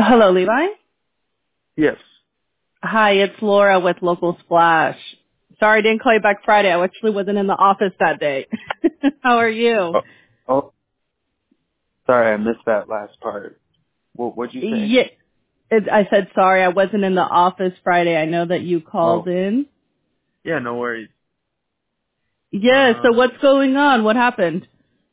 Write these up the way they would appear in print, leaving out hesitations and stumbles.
Hello, Levi. Yes. Hi, it's Laura with Local Splash. Sorry I didn't call you back Friday. I actually wasn't in the office that day. How are you? Oh, oh, sorry, I missed that last part. What'd you say? Yeah, I said sorry I wasn't in the office Friday. I know that you called Oh, in. yeah, no worries. Yeah, so Um, what's going on? What happened?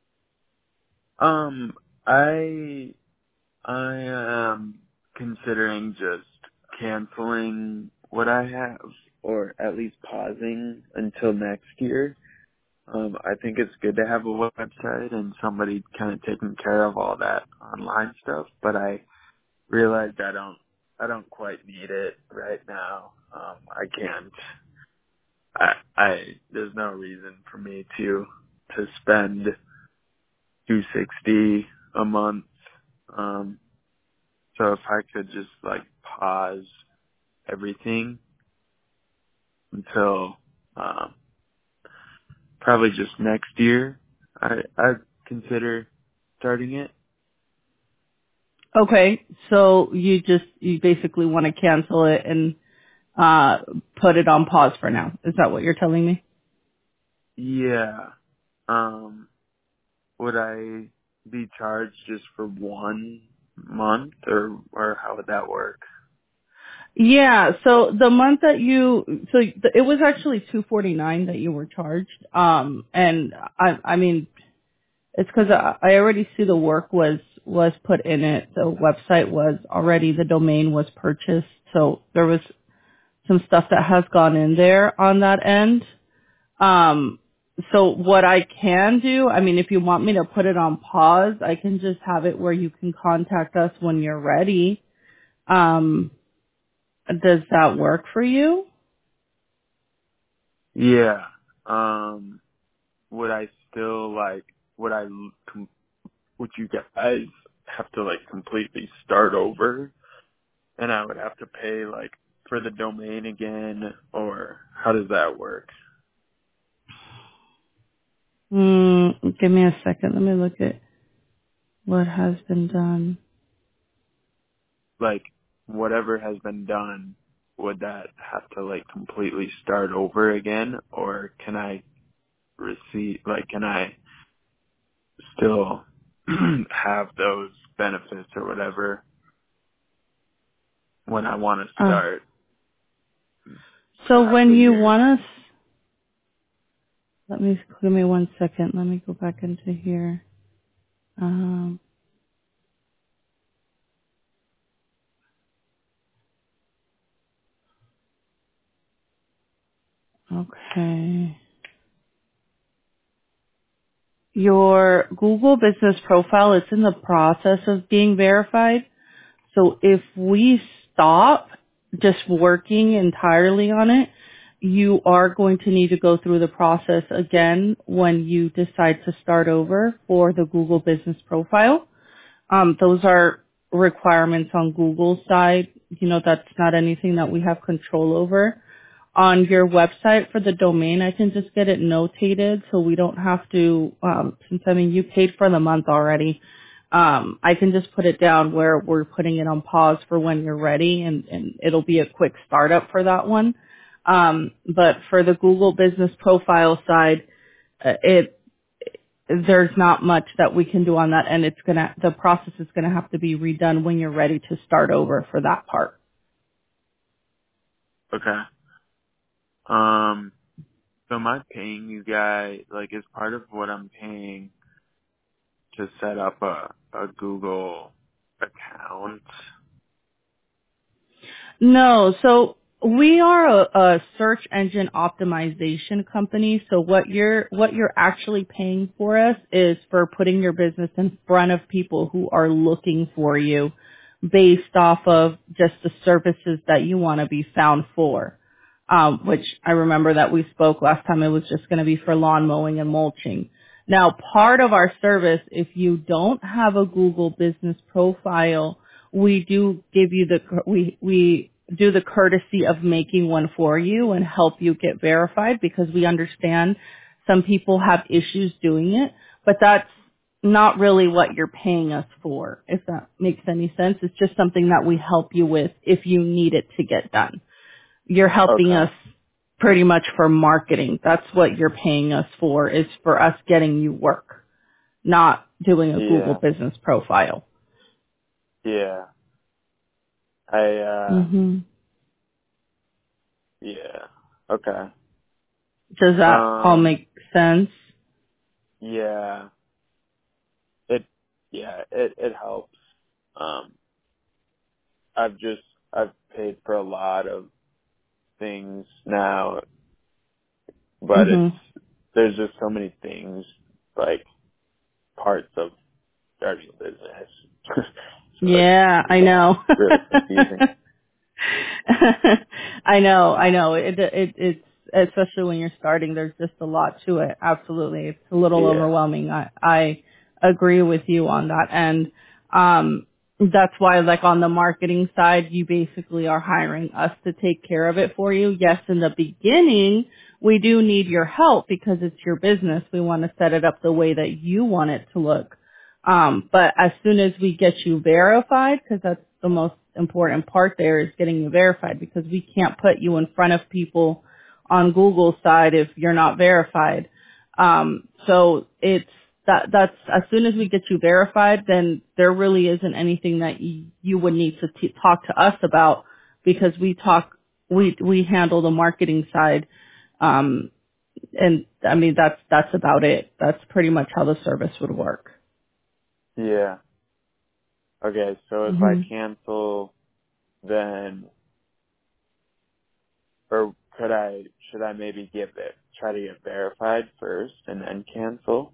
um, I am considering just canceling what I have, or at least pausing until next year. I think it's good to have a website and somebody kind of taking care of all that online stuff, but I realized I don't quite need it right now. I can't. There's no reason for me to spend $260 a month. Um, so if I could just like pause everything until, probably just next year, I'd consider starting it. Okay, so you basically want to cancel it and put it on pause for now. Is that what you're telling me? Yeah. Um, would I be charged just for 1 month or how would that work? Yeah, so the month that it was actually $249 that you were charged. And I mean, it's because I already see the work was put in it. The website was already, the domain was purchased. So there was some stuff that has gone in there on that end. Um, so what I can do, I mean, if you want me to put it on pause, I can just have it where you can contact us when you're ready. Um, does that work for you? Yeah. Would I still like, would I, would you guys have to like completely start over and I would have to pay like for the domain again or how does that work? Give me a second. Let me look at what has been done. Like whatever has been done, would that have to like completely start over again or can I can I still have those benefits or whatever when I want to Uh, start so half when a you year? want us, give me 1 second. Let me go back into here. Um, okay. Your Google business profile is in the process of being verified. So if we stop just working entirely on it, you are going to need to go through the process again when you decide to start over for the Google business profile. Those are requirements on Google's side. You know, that's not anything that we have control over. On your website for the domain, I can just get it notated so we don't have to, since I mean you paid for the month already, I can just put it down where we're putting it on pause for when you're ready and it'll be a quick startup for that one. But for the Google business profile side, there's not much that we can do on that and the process is gonna have to be redone when you're ready to start over for that part. Okay. Um, so am I paying you guys, like, is part of what I'm paying to set up a Google account? No, so we are a search engine optimization company. So what you're actually paying for us is for putting your business in front of people who are looking for you based off of just the services that you want to be found for. Which I remember that we spoke last time it was just going to be for lawn mowing and mulching. Now, part of our service, if you don't have a Google business profile, we do give you we do the courtesy of making one for you and help you get verified because we understand some people have issues doing it, but that's not really what you're paying us for, if that makes any sense. It's just something that we help you with if you need it to get done. You're helping Okay. us pretty much for marketing. That's what you're paying us for, is for us getting you work, not doing a Google Yeah. business profile. Yeah. I hmm yeah. Okay. Does that all Um make sense? yeah. It it helps. Um I've just I've paid for a lot of things now, but hmm there's just so many things, like parts of starting a business. So Yeah, I it's know. really confusing. I know. It's especially when you're starting. There's just a lot to it. Absolutely, it's a little Yeah. overwhelming. I agree with you on that, and that's why, like on the marketing side, you basically are hiring us to take care of it for you. Yes, in the beginning, we do need your help because it's your business. We want to set it up the way that you want it to look. But as soon as we get you verified, because that's the most important part there, is getting you verified, because we can't put you in front of people on Google's side if you're not verified. So it's that's as soon as we get you verified, then there really isn't anything that you would need to talk to us about, because we handle the marketing side. Um, and I mean, that's about it. That's pretty much how the service would work. Yeah. Okay, so if I hmm cancel, then, or should I maybe try to get verified first and then cancel?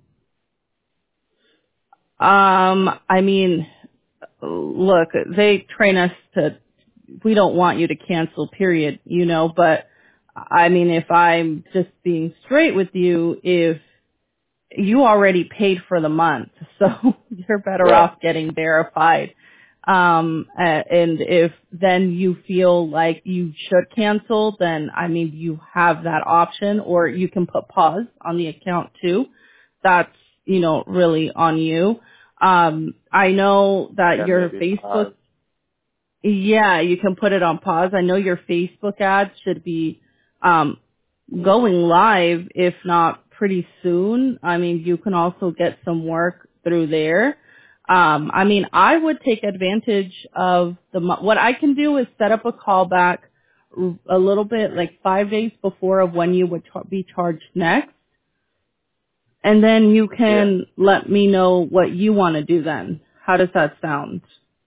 I mean, look, they train us to, we don't want you to cancel, period, but I mean, if I'm just being straight with you, if you already paid for the month, so you're better Right. off getting verified. And if then you feel like you should cancel, then I mean, you have that option, or you can put pause on the account too. That's, really on you. I know that Yeah, your maybe Facebook, pause. yeah, you can put it on pause. I know your Facebook ads should be, going live, if not pretty soon. I mean, you can also get some work through there. I mean, I would take advantage of what I can do is set up a callback a little bit, like 5 days before of when you would be charged next. And then you Yeah. can let me know what you want to do then. How does that sound?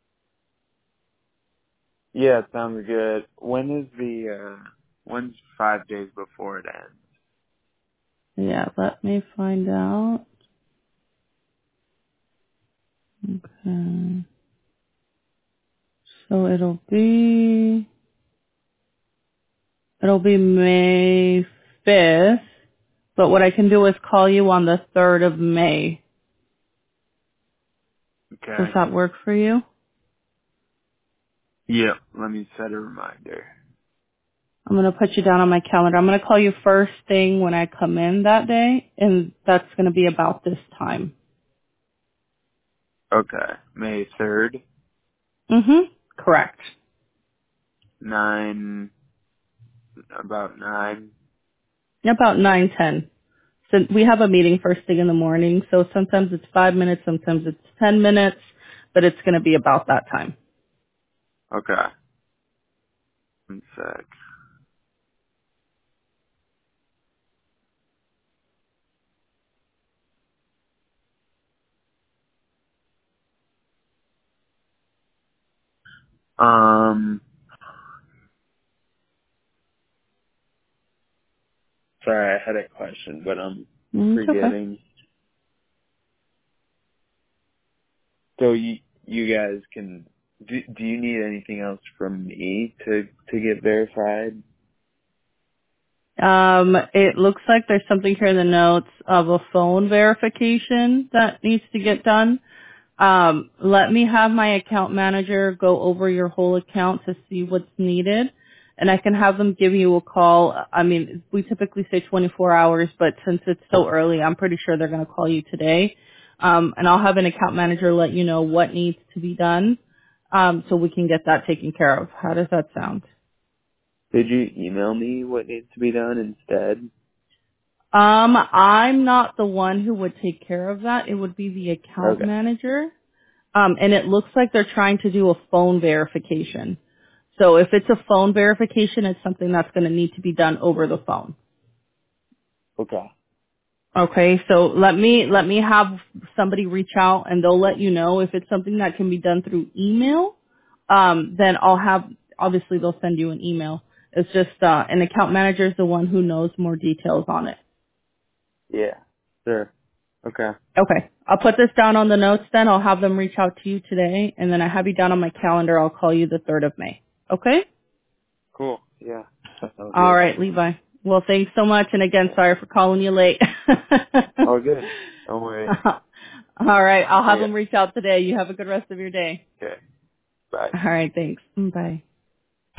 Yeah, it sounds good. When's 5 days before it ends? Yeah, let me find out. Okay. So it'll be May 5th, but what I can do is call you on the 3rd of May. Does Okay. that work for you? Yeah, let me set a reminder. I'm going to put you down on my calendar. I'm going to call you first thing when I come in that day, and that's going to be about this time. Okay. May 3rd, Mm-hmm. Correct. 9, about 9. About 9:10. So we have a meeting first thing in the morning, so sometimes it's 5 minutes, sometimes it's 10 minutes, but it's going to be about that time. Okay. One sec. Um, sorry, I had a question, but I'm It's okay. forgetting. So you guys can, do you need anything else from me to get verified? It looks like there's something here in the notes of a phone verification that needs to get done. Let me have my account manager go over your whole account to see what's needed, and I can have them give you a call. I mean, we typically say 24 hours, but since it's so early, I'm pretty sure they're going to call you today. And I'll have an account manager let you know what needs to be done, so we can get that taken care of. How does that sound? Could you email me what needs to be done instead? I'm not the one who would take care of that. It would be the account Okay. manager. And it looks like they're trying to do a phone verification. So if it's a phone verification, it's something that's going to need to be done over the phone. Okay. Okay, so let me have somebody reach out and they'll let you know if it's something that can be done through email. Then obviously they'll send you an email. It's just an account manager is the one who knows more details on it. Yeah. Sure. Okay. Okay, I'll put this down on the notes. Then I'll have them reach out to you today, and then I have you down on my calendar. I'll call you the 3rd of May. Okay. Cool. Yeah. That sounds All good. right, Levi. Well, thanks so much. And again, sorry for calling you late. All good. Don't worry. All right, I'll See have ya. them reach out today. You have a good rest of your day. Okay. Bye. All right, thanks. Bye.